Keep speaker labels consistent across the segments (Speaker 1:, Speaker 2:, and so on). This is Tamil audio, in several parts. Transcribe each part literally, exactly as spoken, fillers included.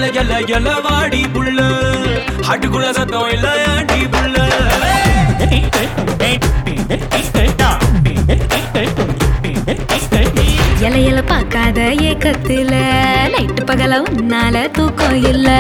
Speaker 1: எல எல வாடி புள்ள ஹட்டுக்குள்ள சத்தம் இல்ல ஆண்டி புள்ள
Speaker 2: எல எல பார்க்காத ஏக்கத்துல நைட்டு பகல உன்னால தூக்கம் இல்ல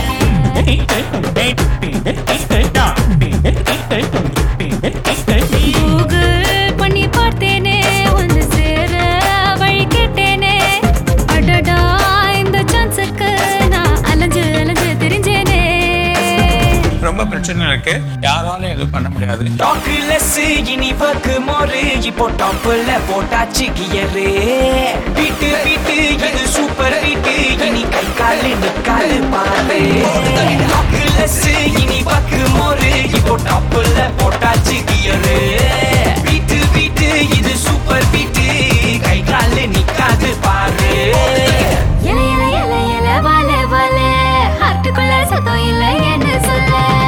Speaker 2: கூகுள் பண்ணி பார்த்தேனே ஒன்னு சேர வழி கேட்டேனே அடடா இந்த சான்ஸுக்கு நான் அலைஞ்சு அலைஞ்சு தெரிஞ்சேனே
Speaker 3: ரொம்ப பிரச்சனை இருக்கு யாராலும் எதுவும் பண்ண முடியாது
Speaker 1: டாக்லெஸ் இனி வக்கு மோரு இப்போ டாப்ல போட்டாச்சு கியரு பீட்டு பீட்டு இது சூப்பர் பீட்டு இனி கை காலு நிக்காலு பாரு டாக்லெஸ் இனி வக்கு மோரு இப்போ டாப்ல போட்டாச்சு கியரு பீட்டு பீட்டு இது சூப்பர் பீட்டு கை காலு நிக்காது பாரு
Speaker 2: எல எல எல எல வால வால ஹார்ட்டுக்குள்ள சத்தம் இல்ல என்ன சொல்ல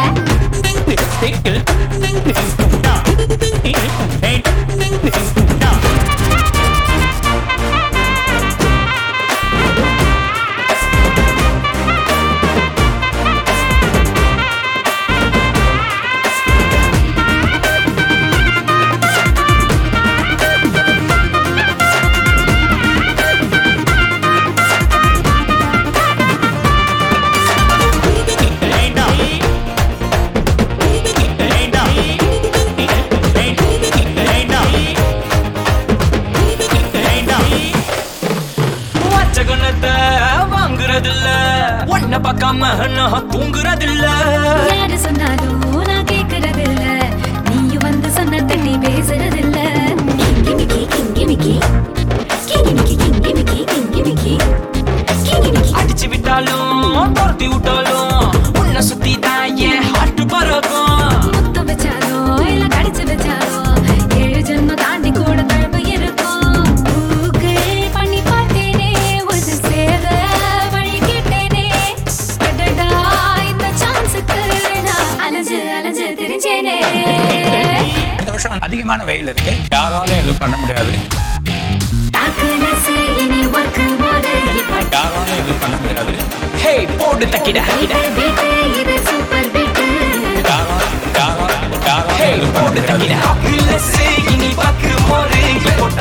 Speaker 1: வாங்குறதில்ல ஒன்ன பார்க்காம நான் தூங்குறதில்ல
Speaker 2: யாரு சொன்னாலும் நான் கேக்குறதில்ல நீயும் வந்து சொன்ன தட்டி பேசுறதில்ல கிங்கி மிக்கி கிங்கி மிக்கி கிங்கி மிக்கி கிங்கி மிக்கி கிங்கி மிக்கி கிங்கி மிக்கி
Speaker 1: அடிச்சு விட்டாலும் துரத்தி விட்டாலும் உன்னை சுத்தி தான் என் ஹார்ட் பறக்கும்
Speaker 2: முத்தம் வச்சாலோ இல்ல கடிச்சு வச்சாலோ ஏழு ஜென்மம் தாண்டி கூட தழும்பு இருக்கும் கூகுள் பண்ணி பார்த்தேனே ஒரு சேர வழி கேட்டேனே அடடா இந்த சான்ஸுக்கு நான் அலைஞ்சு அலைஞ்சு தெரிஞ்சேனே
Speaker 3: இந்த வருஷம் அதிகமான வெயில் இருக்கு யாராலும் எதுவும் பண்ண முடியாது
Speaker 2: டாக்லெஸ் இனி வக்கு மோரு இப்போ
Speaker 3: யாராலும் எதுவும் பண்ண முடியாது
Speaker 1: ஹே போடு தக்கிட
Speaker 2: பீட்டு இது சூப்பர் பீட்டு
Speaker 3: யாராலும் யாராலும்
Speaker 1: ஹே
Speaker 3: யாராலும் எதுவும் பண்ண
Speaker 1: போடு
Speaker 3: முடியாது
Speaker 1: தக்கிட டாக்லெஸ் இனி வக்கு மோரு இப்போ